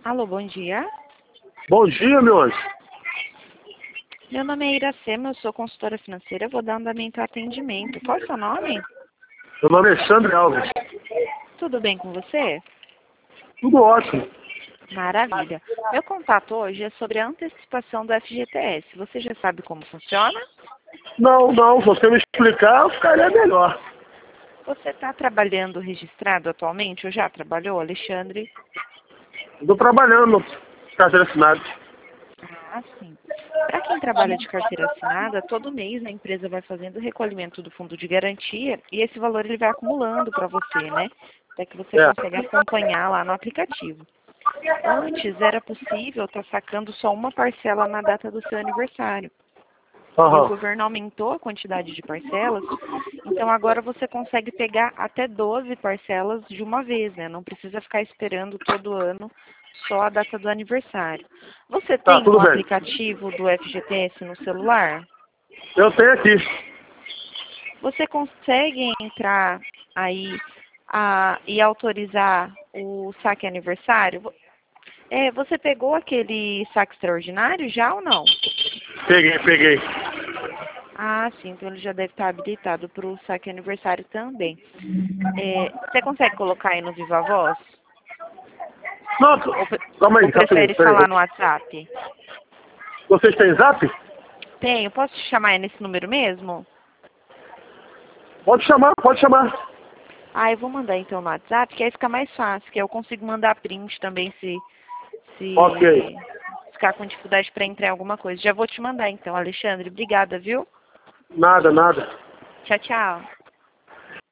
Alô, bom dia. Bom dia, meu anjo. Meu nome é Iracema, eu sou consultora financeira, vou dar andamento ao atendimento. Qual é o seu nome? Meu nome é Alexandre Alves. Tudo bem com você? Tudo ótimo. Maravilha. Meu contato hoje é sobre a antecipação do FGTS. Você já sabe como funciona? Não, se você me explicar, ficaria melhor. Você está trabalhando registrado atualmente ou já trabalhou, Alexandre? Estou trabalhando, carteira assinada. Ah, sim. Para quem trabalha de carteira assinada, todo mês a empresa vai fazendo o recolhimento do fundo de garantia e esse valor ele vai acumulando para você, né? Até que você É. consegue acompanhar lá no aplicativo. Antes era possível estar sacando só uma parcela na data do seu aniversário. E o Aham. governo aumentou a quantidade de parcelas, então agora você consegue pegar até 12 parcelas de uma vez, né? Não precisa ficar esperando todo ano só a data do aniversário. Você Tá, tem tudo o bem. aplicativo do FGTS no celular? Eu tenho aqui. Você consegue entrar aí e autorizar o saque aniversário? Você pegou aquele saque extraordinário já ou não? Peguei. Ah, sim, então ele já deve estar habilitado para o saque aniversário também. Você consegue colocar aí no Viva Voz? Não, Ou, calma ou aí, rapidinho, prefere peraí. falar no WhatsApp? Vocês têm zap? Tenho, posso te chamar aí nesse número mesmo? Pode chamar. Ah, eu vou mandar então no WhatsApp, que aí fica mais fácil, que aí eu consigo mandar print também Ok. se ficar com dificuldade para entrar em alguma coisa. Já vou te mandar então, Alexandre. Obrigada, viu? Nada. Tchau, tchau.